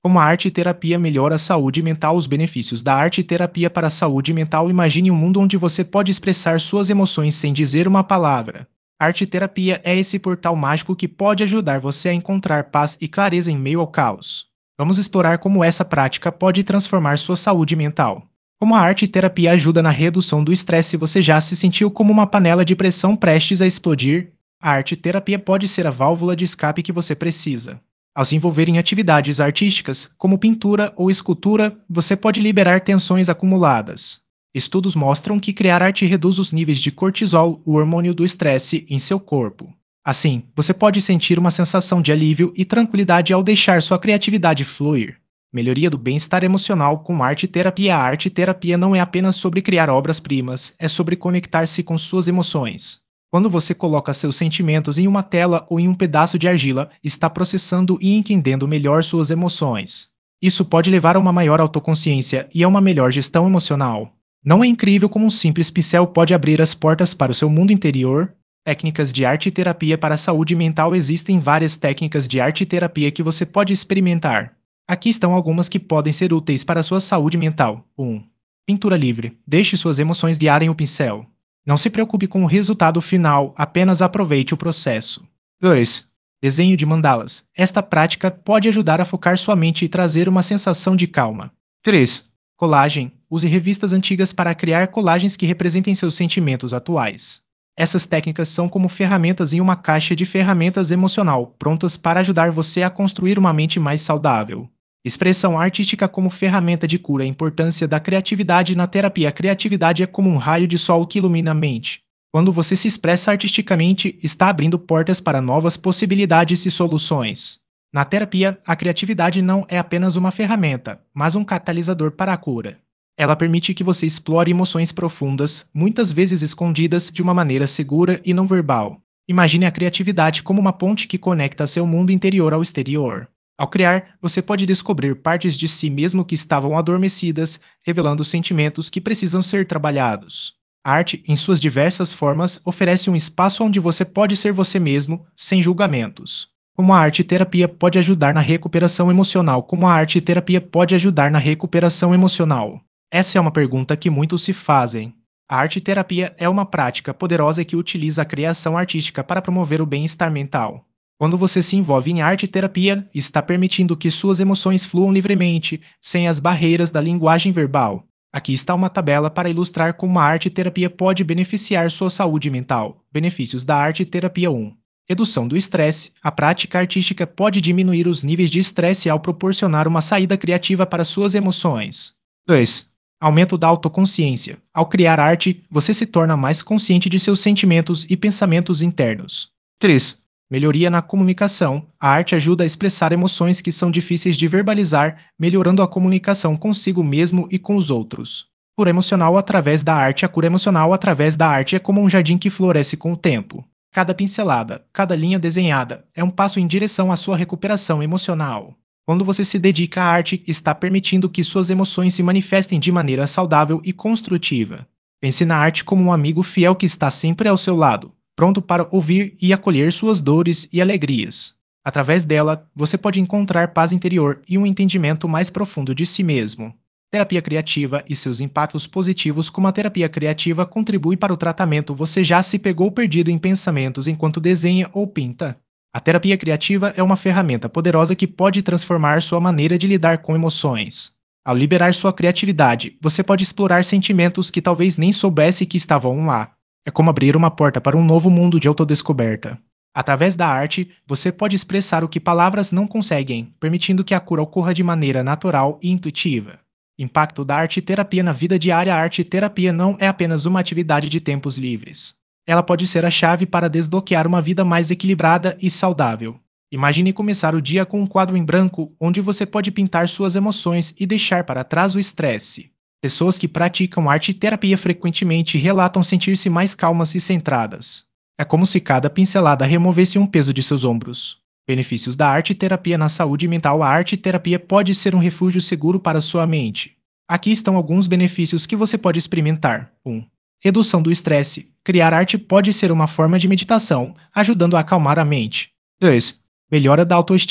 Como a arte-terapia melhora a saúde mental. Os benefícios da arte-terapia para a saúde mental. Imagine um mundo onde você pode expressar suas emoções sem dizer uma palavra. A arte-terapia é esse portal mágico que pode ajudar você a encontrar paz e clareza em meio ao caos. Vamos explorar como essa prática pode transformar sua saúde mental. Como a arte-terapia ajuda na redução do estresse. Você já se sentiu como uma panela de pressão prestes a explodir? A arte-terapia pode ser a válvula de escape que você precisa. Ao se envolver em atividades artísticas, como pintura ou escultura, você pode liberar tensões acumuladas. Estudos mostram que criar arte reduz os níveis de cortisol, o hormônio do estresse, em seu corpo. Assim, você pode sentir uma sensação de alívio e tranquilidade ao deixar sua criatividade fluir. Melhoria do bem-estar emocional com arte-terapia. A arte-terapia não é apenas sobre criar obras-primas, é sobre conectar-se com suas emoções. Quando você coloca seus sentimentos em uma tela ou em um pedaço de argila, está processando e entendendo melhor suas emoções. Isso pode levar a uma maior autoconsciência e a uma melhor gestão emocional. Não é incrível como um simples pincel pode abrir as portas para o seu mundo interior? Técnicas de arte e terapia para a saúde mental. Existem várias técnicas de arte e terapia que você pode experimentar. Aqui estão algumas que podem ser úteis para a sua saúde mental. 1. Pintura livre. Deixe suas emoções guiarem o pincel. Não se preocupe com o resultado final, apenas aproveite o processo. 2. Desenho de mandalas. Esta prática pode ajudar a focar sua mente e trazer uma sensação de calma. 3. Colagem. Use revistas antigas para criar colagens que representem seus sentimentos atuais. Essas técnicas são como ferramentas em uma caixa de ferramentas emocional, prontas para ajudar você a construir uma mente mais saudável. Expressão artística como ferramenta de cura. A importância da criatividade na terapia. A criatividade é como um raio de sol que ilumina a mente. Quando você se expressa artisticamente, está abrindo portas para novas possibilidades e soluções. Na terapia, a criatividade não é apenas uma ferramenta, mas um catalisador para a cura. Ela permite que você explore emoções profundas, muitas vezes escondidas, de uma maneira segura e não verbal. Imagine a criatividade como uma ponte que conecta seu mundo interior ao exterior. Ao criar, você pode descobrir partes de si mesmo que estavam adormecidas, revelando sentimentos que precisam ser trabalhados. A arte, em suas diversas formas, oferece um espaço onde você pode ser você mesmo, sem julgamentos. Como a arte-terapia pode ajudar na recuperação emocional? Como a arte-terapia pode ajudar na recuperação emocional? Essa é uma pergunta que muitos se fazem. A arte-terapia é uma prática poderosa que utiliza a criação artística para promover o bem-estar mental. Quando você se envolve em arte-terapia, está permitindo que suas emoções fluam livremente, sem as barreiras da linguagem verbal. Aqui está uma tabela para ilustrar como a arte-terapia pode beneficiar sua saúde mental. Benefícios da arte-terapia. 1. Redução do estresse. A prática artística pode diminuir os níveis de estresse ao proporcionar uma saída criativa para suas emoções. 2. Aumento da autoconsciência. Ao criar arte, você se torna mais consciente de seus sentimentos e pensamentos internos. 3. Melhoria na comunicação. A arte ajuda a expressar emoções que são difíceis de verbalizar, melhorando a comunicação consigo mesmo e com os outros. Cura emocional através da arte. A cura emocional através da arte é como um jardim que floresce com o tempo. Cada pincelada, cada linha desenhada, é um passo em direção à sua recuperação emocional. Quando você se dedica à arte, está permitindo que suas emoções se manifestem de maneira saudável e construtiva. Pense na arte como um amigo fiel que está sempre ao seu lado, pronto para ouvir e acolher suas dores e alegrias. Através dela, você pode encontrar paz interior e um entendimento mais profundo de si mesmo. Terapia criativa e seus impactos positivos. Como a terapia criativa contribui para o tratamento? Você já se pegou perdido em pensamentos enquanto desenha ou pinta? A terapia criativa é uma ferramenta poderosa que pode transformar sua maneira de lidar com emoções. Ao liberar sua criatividade, você pode explorar sentimentos que talvez nem soubesse que estavam lá. É como abrir uma porta para um novo mundo de autodescoberta. Através da arte, você pode expressar o que palavras não conseguem, permitindo que a cura ocorra de maneira natural e intuitiva. Impacto da arte-terapia na vida diária. A arte-terapia não é apenas uma atividade de tempos livres. Ela pode ser a chave para desbloquear uma vida mais equilibrada e saudável. Imagine começar o dia com um quadro em branco, onde você pode pintar suas emoções e deixar para trás o estresse. Pessoas que praticam arte-terapia frequentemente relatam sentir-se mais calmas e centradas. É como se cada pincelada removesse um peso de seus ombros. Benefícios da arte-terapia na saúde mental. A arte-terapia pode ser um refúgio seguro para sua mente. Aqui estão alguns benefícios que você pode experimentar. 1. Redução do estresse. Criar arte pode ser uma forma de meditação, ajudando a acalmar a mente. 2. Melhora da autoestima.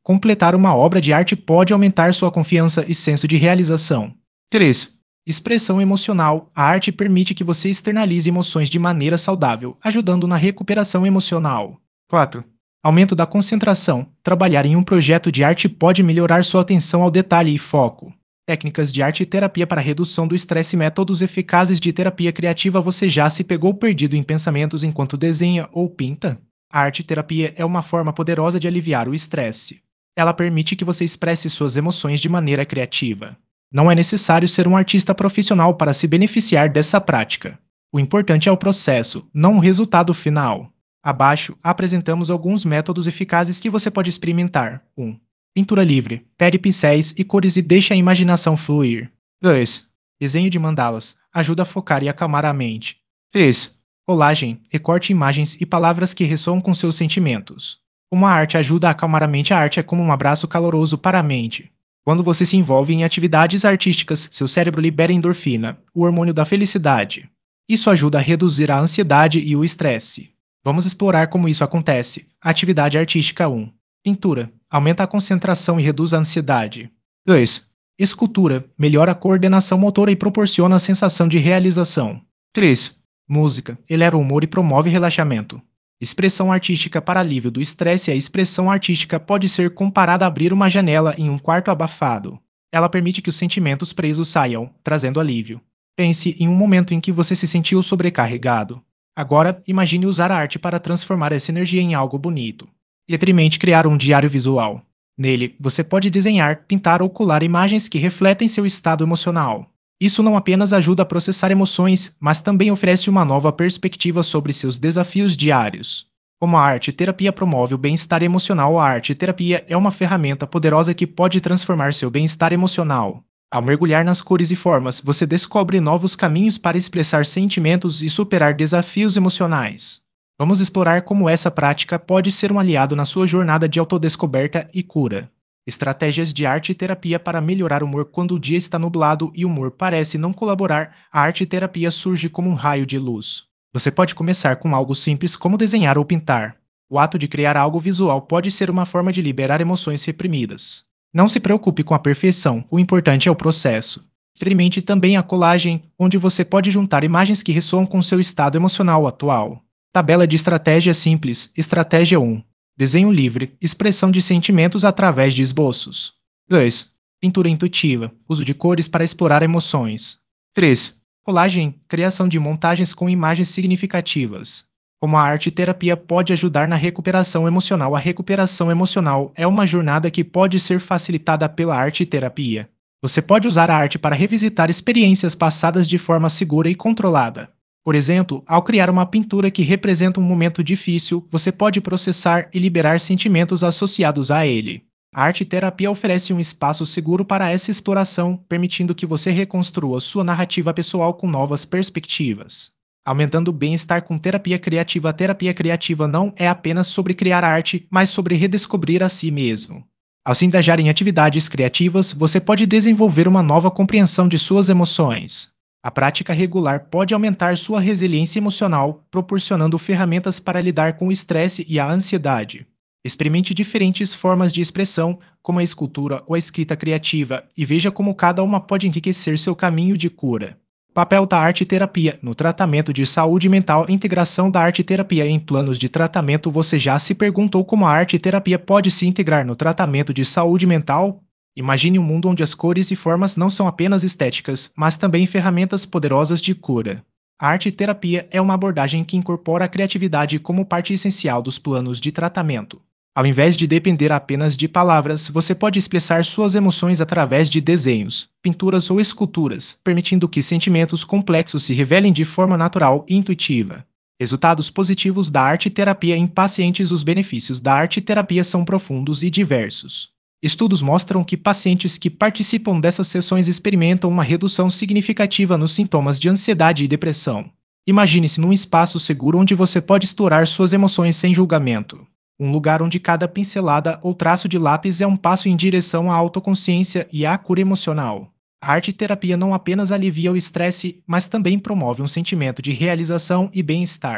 Completar uma obra de arte pode aumentar sua confiança e senso de realização. 3. Expressão emocional. A arte permite que você externalize emoções de maneira saudável, ajudando na recuperação emocional. 4. Aumento da concentração. Trabalhar em um projeto de arte pode melhorar sua atenção ao detalhe e foco. Técnicas de arte e terapia para redução do estresse. Métodos eficazes de terapia criativa. Você já se pegou perdido em pensamentos enquanto desenha ou pinta? A arte-terapia é uma forma poderosa de aliviar o estresse. Ela permite que você expresse suas emoções de maneira criativa. Não é necessário ser um artista profissional para se beneficiar dessa prática. O importante é o processo, não o resultado final. Abaixo, apresentamos alguns métodos eficazes que você pode experimentar. 1. Pintura livre. Pegue pincéis e cores e deixe a imaginação fluir. 2. Desenho de mandalas. Ajuda a focar e acalmar a mente. 3. Colagem. Recorte imagens e palavras que ressoam com seus sentimentos. Como a arte ajuda a acalmar a mente, a arte é como um abraço caloroso para a mente. Quando você se envolve em atividades artísticas, seu cérebro libera endorfina, o hormônio da felicidade. Isso ajuda a reduzir a ansiedade e o estresse. Vamos explorar como isso acontece. Atividade artística 1. Pintura. Aumenta a concentração e reduz a ansiedade. 2. Escultura. Melhora a coordenação motora e proporciona a sensação de realização. 3. Música. Eleva o humor e promove relaxamento. Expressão artística para alívio do estresse. A expressão artística pode ser comparada a abrir uma janela em um quarto abafado. Ela permite que os sentimentos presos saiam, trazendo alívio. Pense em um momento em que você se sentiu sobrecarregado. Agora, imagine usar a arte para transformar essa energia em algo bonito. Experimente criar um diário visual. Nele, você pode desenhar, pintar ou colar imagens que refletem seu estado emocional. Isso não apenas ajuda a processar emoções, mas também oferece uma nova perspectiva sobre seus desafios diários. Como a arte-terapia promove o bem-estar emocional, a arte-terapia é uma ferramenta poderosa que pode transformar seu bem-estar emocional. Ao mergulhar nas cores e formas, você descobre novos caminhos para expressar sentimentos e superar desafios emocionais. Vamos explorar como essa prática pode ser um aliado na sua jornada de autodescoberta e cura. Estratégias de arte e terapia para melhorar o humor. Quando o dia está nublado e o humor parece não colaborar, a arte e terapia surge como um raio de luz. Você pode começar com algo simples como desenhar ou pintar. O ato de criar algo visual pode ser uma forma de liberar emoções reprimidas. Não se preocupe com a perfeição, o importante é o processo. Experimente também a colagem, onde você pode juntar imagens que ressoam com seu estado emocional atual. Tabela de estratégia simples. Estratégia 1. Desenho livre. Expressão de sentimentos através de esboços. 2. Pintura intuitiva. Uso de cores para explorar emoções. 3. Colagem. Criação de montagens com imagens significativas. Como a arte-terapia pode ajudar na recuperação emocional. A recuperação emocional é uma jornada que pode ser facilitada pela arte-terapia. Você pode usar a arte para revisitar experiências passadas de forma segura e controlada. Por exemplo, ao criar uma pintura que representa um momento difícil, você pode processar e liberar sentimentos associados a ele. A arte-terapia oferece um espaço seguro para essa exploração, permitindo que você reconstrua sua narrativa pessoal com novas perspectivas. Aumentando o bem-estar com terapia criativa. A terapia criativa não é apenas sobre criar arte, mas sobre redescobrir a si mesmo. Ao se engajar em atividades criativas, você pode desenvolver uma nova compreensão de suas emoções. A prática regular pode aumentar sua resiliência emocional, proporcionando ferramentas para lidar com o estresse e a ansiedade. Experimente diferentes formas de expressão, como a escultura ou a escrita criativa, e veja como cada uma pode enriquecer seu caminho de cura. Papel da arte-terapia no tratamento de saúde mental. Integração da arte-terapia em planos de tratamento. Você já se perguntou como a arte-terapia pode se integrar no tratamento de saúde mental? Imagine um mundo onde as cores e formas não são apenas estéticas, mas também ferramentas poderosas de cura. A arte-terapia é uma abordagem que incorpora a criatividade como parte essencial dos planos de tratamento. Ao invés de depender apenas de palavras, você pode expressar suas emoções através de desenhos, pinturas ou esculturas, permitindo que sentimentos complexos se revelem de forma natural e intuitiva. Resultados positivos da arte-terapia em pacientes. Os benefícios da arte-terapia são profundos e diversos. Estudos mostram que pacientes que participam dessas sessões experimentam uma redução significativa nos sintomas de ansiedade e depressão. Imagine-se num espaço seguro onde você pode explorar suas emoções sem julgamento. Um lugar onde cada pincelada ou traço de lápis é um passo em direção à autoconsciência e à cura emocional. A arte-terapia não apenas alivia o estresse, mas também promove um sentimento de realização e bem-estar.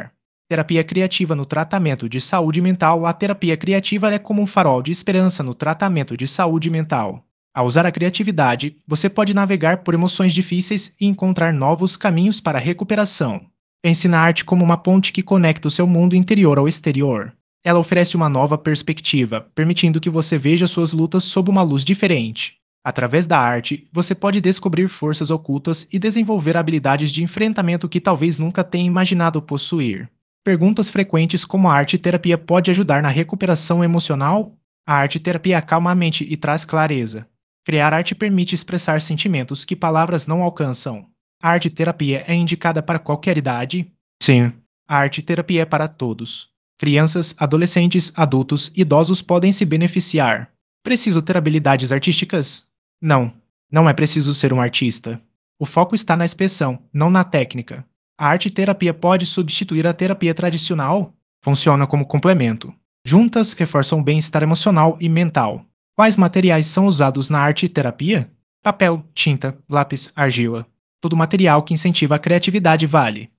Terapia criativa no tratamento de saúde mental. A terapia criativa é como um farol de esperança no tratamento de saúde mental. Ao usar a criatividade, você pode navegar por emoções difíceis e encontrar novos caminhos para a recuperação. Pense na arte como uma ponte que conecta o seu mundo interior ao exterior. Ela oferece uma nova perspectiva, permitindo que você veja suas lutas sob uma luz diferente. Através da arte, você pode descobrir forças ocultas e desenvolver habilidades de enfrentamento que talvez nunca tenha imaginado possuir. Perguntas frequentes como a arte-terapia pode ajudar na recuperação emocional? A arte-terapia acalma a mente e traz clareza. Criar arte permite expressar sentimentos que palavras não alcançam. A arte-terapia é indicada para qualquer idade? Sim. A arte-terapia é para todos. Crianças, adolescentes, adultos, idosos podem se beneficiar. Preciso ter habilidades artísticas? Não. Não é preciso ser um artista. O foco está na expressão, não na técnica. A arte-terapia pode substituir a terapia tradicional? Funciona como complemento. Juntas, reforçam o bem-estar emocional e mental. Quais materiais são usados na arte-terapia? Papel, tinta, lápis, argila. Todo material que incentiva a criatividade vale.